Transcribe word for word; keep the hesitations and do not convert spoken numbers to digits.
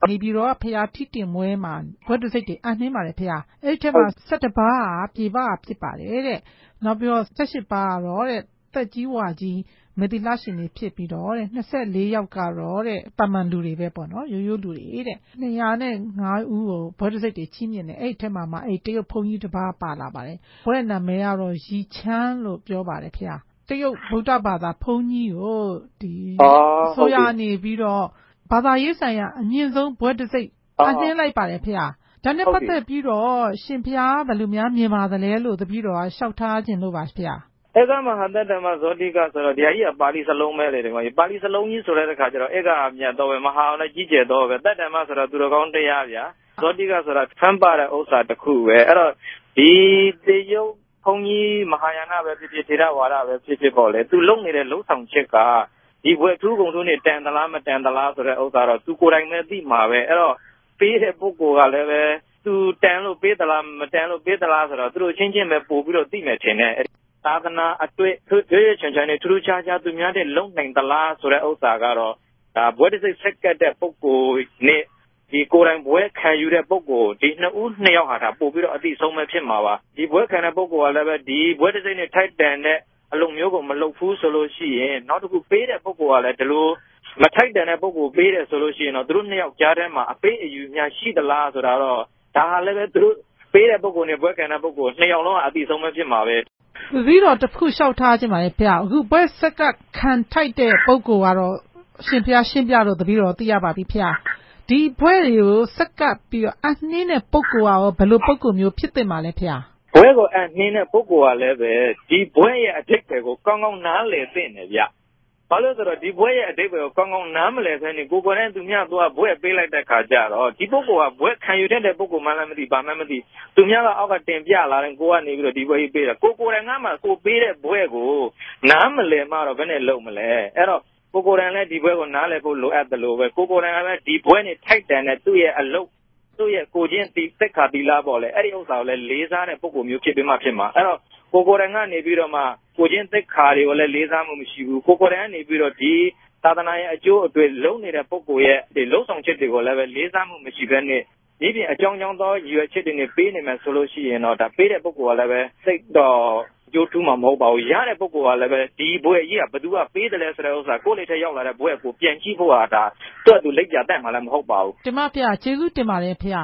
နေပြီးတော့ဖရာထိတင်မွဲမှာဘွဲ့တစိတ်တွေအနှင်းပါတယ်ဖရာအဲ့ဒီထက်မှာဆယ်တစ်ပါးပြေပါဖြစ်ပါတယ်တဲ့နောက်ပြီးတော့ဆယ်ရှစ်ပါးကတော့တဲ့သက်ကြီးဝါကြီးမေတိလရှင်တွေဖြစ်ပြီးတော့တဲ့နှစ်ဆယ့်လေးယောက်ကတော့တဲ့တာမန်လူတွေပဲပေါ့နော်ရိုးရိုးလူတွေတဲ့နှစ်ရာနဲ့ငါးဦးကိုဘွဲ့တစိတ်တွေချီးမြှင့်တယ်အဲ့ဒီထက်မှာမှအဲ့တရုတ်ဘုန်းကြီးတစ်ပါးပါလာပါတယ်ဘွဲ့နာမည်ကတော့ရီချမ်းလို့ပြောပါတယ်ဖရာတရုတ်ဗုဒ္ဓဘာသာဘုန်းကြီးကိုဒီဆိုရနေပြီးတော့ဘာသာရေးဆိုင်ရာအမြင့်ဆုံးဘွဲ့တစိတ်အနှင်းလိုက်ပါတယ်ဖရာဒါနဲ့ပတ်သက်ပြီးတော့ရှင်ဖျားဘယ်လိုများမြင်ပါသလဲလို့တပည့်တော်ကလျှောက်ထားခြင်းလို့ပါဖျားဧကမဟာတ္တမဇောတိကဆိုတော့ဒီအကြီးကပါဠိစလုံးပဲလေဒီမှာပါဠိစလုံးကြီးဆိုတဲ့အခါကျတော့ဧကမြတ်တော့ပဲမဟာလည်းကြီးကျယ်တော့ပဲတတ္တမဆိုတော့သူတော်ကောင်းတရားဗျာဇောတိကဆိုတာဖမ်းပါတဲ့ဥစ္စာတစ်ခုပဲအဲ့တော့ဒီတေယုတ်ဘုန်းကြီးမဟာယာနပဲဖြစ်ဖြစ်ထေရဝါဒပဲဖြစ်ဖြစ်ပေါ့လေသူလုံနေတဲ့လုံဆောင်ချက်ကဒီဘွယ်ထူးကုန်ထူးနေတန်သလားမတန်သလားဆိုတဲ့ဥစ္စာတော့သူကိုယ်တိုင်ပဲသိမှာပဲအဲ့တော့ပေးတဲ့ပုဂ္ဂိုလ်ကလည်းပဲသူတန်လို့ပေးသလားမတန်လို့ပေးသလားဆိုတော့သူတို့ချင်းချင်းပဲပို့ပြီးတော့သိမယ်ထင်တယ်သာသနာအတွေ့ရွေးချွန်ချွန်နဲ့ထူးထူးခြားခြားသူများတဲ့လုံနိုင်သလားဆိုတဲ့ဥစ္စာကတော့ဒါဘွယ်တစိတ်ဆက်ကတ်တဲ့ပုဂ္ဂိုလ်နဲ့ဒီကိုယ်တိုင်ဘွယ်ခံယူတဲ့ပုဂ္ဂိုလ်ဒီနှစ်ဦးနှစ်ယောက်ဟာဒါပို့ပြီးတော့အသိဆုံးပဲဖြစ်မှာပါဒီဘွယ်ခံတဲ့ပုဂ္ဂိုလ်ကလည်းပဲဒီဘွယ်တစိတ်နဲ့ထိုက်တန်တဲ့အလုပ်မျိုးကိုမလုပ်ဘူးဆိုလို့ရှိရင်နောက်တစ်ခုပေးတဲ့ပုဂ္ဂိုလ်ကလည်းဒီလိုမထိုက်တန်တဲ့ပုဂ္ဂိုလ်ပေးတယ်ဆိုလို့ရှိရင်တော့သူတို့နှစ်ယောက်ကြားထဲမှာအပေးအယူများရှိသလားဆိုတာတော့ဒါဟာလည်းပဲသူတို့ပေးတဲ့ပုဂ္ဂိုလ်နဲ့ဘွယ်ခံတဲ့ပုဂ္ဂိုလ်နှစ်ယောက်လုံးကအသိဆုံးပဲဖြစ်မှာပဲတပည့်တော်တစ်ခုလျှောက်ထားခြင်းပါလေဖျားအခုဘွယ်ဆက်ကခံထိုက်တဲ့ပုဂ္ဂိုလ်ကတော့ရှင်ဖျားရှင်းပြလို့တပည့်တော်သိရပါပြီဖျားဒီဘွယ်တွေကိုဆက်ကပ်ပြီးတော့အနှင်းတဲ့ပုဂ္ဂိုလ်ကရောဘယ်လိုပုဂ္ဂိုလ်မျိုးဖြစ်သင့်ပါလဲဖျားဘွယ်ကိုအနှင်းတဲ့ပုဂ္ဂိုလ်ကလည်းပဲဒီဘွယ်ရဲ့အဓိပ္ပာယ်ကိုကောင်းကောင်းနားလည်သင့်တယ်ဗျဘာလို့ဆိုတော့ဒီဘွဲရဲ့အဓိပ္ပာယ်ကိုကောင်းကောင်းနားမလည်ဖဲနေကိုကိုယ်တိုင်သူများသွားဘွဲပေးလိုက်တဲ့ခါကျတော့ဒီပုဂ္ဂိုလ်ကဘွဲခံယူတဲ့ပုဂ္ဂိုလ်မှလည်းမသိဘာမှမသိသူများကအောက်ကတင်ပြလာတယ်ကိုကနေပြီးတော့ဒီဘွဲကြီးပေးတာကိုကိုယ်တိုင်ကမှကိုပေးတဲ့ဘွဲကိုနားမလည်မှတော့ဘယ်နဲ့လုံးမလဲအဲ့တော့ကိုကိုယ်တိုင်လည်းဒီဘွဲကိုနားလည်ဖို့လိုအပ်တယ်လို့ပဲကိုကိုယ်တိုင်ကလည်းဒီဘွဲနဲ့ထိုက်တန်တဲ့သူ့ရဲ့အလုပ်သူ့ရဲ့ကိုချင်းဒီသက်ခါတီလာပေါ့လေအဲ့ဒီဥစ္စာကိုလည်းလေးစားတဲ့ပုဂ္ဂိုလ်မျိုးဖြစ်ပြီးမှဖြစ်မှာအဲ့တော့ကိုကိုယ်တိုင်ကနေပြီးတော့မှကိုချင်းသက်ခါတွေကိုလည်းလေးစားမှုမရှိဘူးကိုကိုယ်တိုင်ကနေပြီးတော့ဒီသာသနာရဲ့အကျိုးအတွေ့လုံးနေတဲ့ပုဂ္ဂိုလ်ရဲ့ဒီလုံဆောင်ချက်တွေကိုလည်းပဲလေးစားမှုမရှိဘဲနဲ့ဒီပြင်အကြောင်းကြောင်းသောရည်ရွယ်ချက်တွေနဲ့ပေးနေမယ်ဆိုလို့ရှိရင်တော့ဒါပေးတဲ့ပုဂ္ဂိုလ်ကလည်းပဲစိတ်တော့အကျိုးထူးမှာမဟုတ်ပါဘူးရတဲ့ပုဂ္ဂိုလ်ကလည်းပဲဒီဘွဲကြီးကဘယ်သူကပေးတယ်လဲဆိုတဲ့ဥစ္စာကိုယ့်လက်ထဲရောက်လာတဲ့ဘွဲကိုပြန်ကြည့်ဖို့ဟာဒါသူ့အတူလက်ပြတတ်မှလည်းမဟုတ်ပါဘူးတင်မဖျားကျေးဇူးတင်ပါတယ်ဖျား